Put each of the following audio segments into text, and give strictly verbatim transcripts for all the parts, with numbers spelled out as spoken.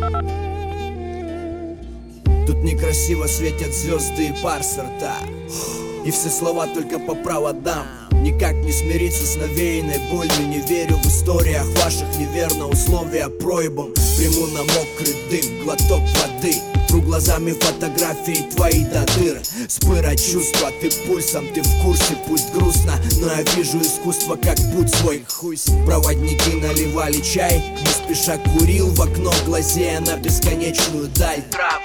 Тут некрасиво светят звезды и пар с рта, и все слова только по проводам. Никак не смириться с навеянной болью. Не верю в историях ваших неверно условия пройбам. Приму на мокрый дым глоток воды, тру глазами фотографии твои до дыр. Спыра чувства, ты пульсом, ты в курсе. Пусть грустно, но я вижу искусство, как будь свой хуй с ним. Проводники наливали чай, не спеша курил в окно, глазея на бесконечную даль.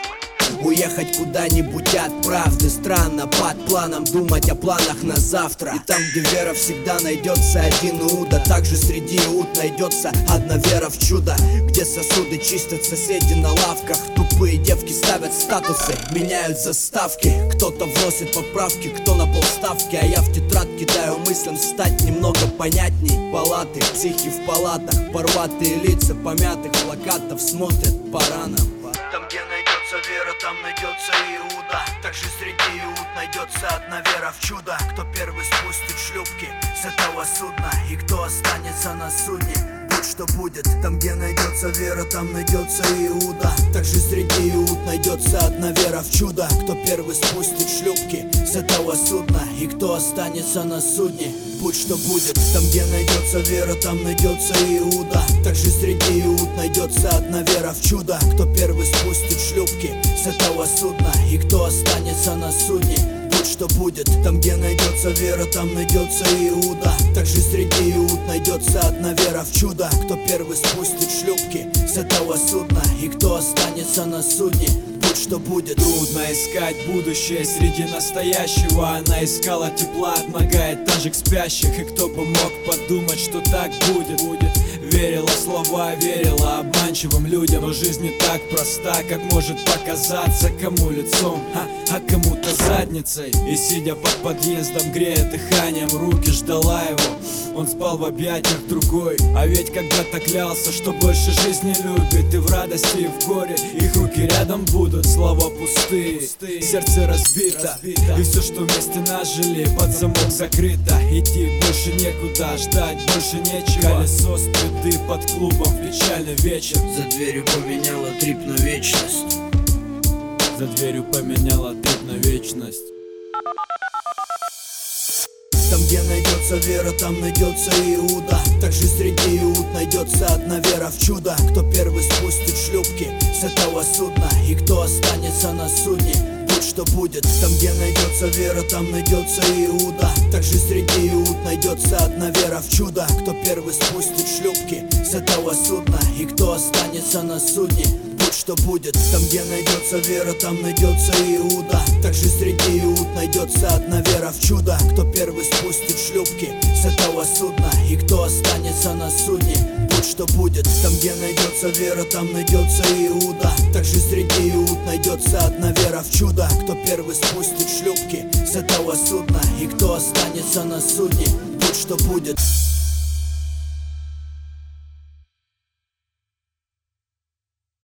Уехать куда-нибудь от правды. Странно под планом думать о планах на завтра. И там, где вера, всегда найдется один Иуда. Также среди Иуд найдется одна вера в чудо. Где сосуды чистят соседи на лавках. Тупые девки ставят статусы, меняют заставки. Кто-то вносит поправки, кто на полставки. А я в тетрадь кидаю мыслям стать немного понятней. Палаты, психи в палатах, порватые лица помятых плакатов смотрят по ранам. Там, где найдется вера, там найдется Иуда. Также среди Иуд найдется одна вера в чудо. Кто первый спустит шлюпки с этого судна, и кто останется на судне, будь что будет. Там, где найдется вера, там найдется Иуда. Также среди Иуд найдется одна вера в чудо. Кто первый спустит шлюпки с этого судна, и кто останется на судне, будь что будет. Там, где найдется вера, там найдется Иуда. Также среди Иуд найдется одна вера в чудо. Кто первый спустит шлюпки с этого судна, и кто останется на судне, будь что будет. Там, где найдется вера, там найдется Иуда. Также среди Иуд найдется одна вера в чудо. Кто первый спустит шлюпки с этого судна, и кто останется на судне, будь что будет. Трудно искать будущее среди настоящего. Она искала тепла, отмогает ожиг спящих. И кто бы мог подумать, что так будет, будет. Верила в слова, верила обманчивым людям. Но жизнь не так проста, как может показаться. Кому лицом, а, а кому-то задницей. И сидя под подъездом, грея дыханием руки, ждала его. Он спал в объятиях другой. А ведь когда-то клялся, что больше жизни любит. И в радости, и в горе их руки рядом будут. Слова пустые, сердце разбито, и все, что вместе нажили, под замок закрыто. Идти больше некуда, ждать больше нечего. Колесо спиды под клубом в печальный вечер. За дверью поменяла трип на вечность. За дверью поменяла трип на вечность. Там, где найдется вера, там найдется Иуда. Также среди Иуд найдется одна вера в чудо. Кто первый спустит шлюпки с этого судна, и кто останется на судне, будь что будет. Там, где найдется вера, там найдется Иуда. Также среди Иуд найдется одна вера в чудо. Кто первый спустит шлюпки с этого судна, и кто останется на судне, будь что будет. Там, где найдется вера, там найдется Иуда. Также среди Иуд найдется одна вера в чудо. Кто первый спустит шлюпки с этого судна, и кто останется на судне, будь что будет. Там, где найдется вера, там найдется Иуда. Также среди Иуд найдется одна вера в чудо. Кто первый спустит шлюпки с этого судна, и кто останется на судне, будь что будет.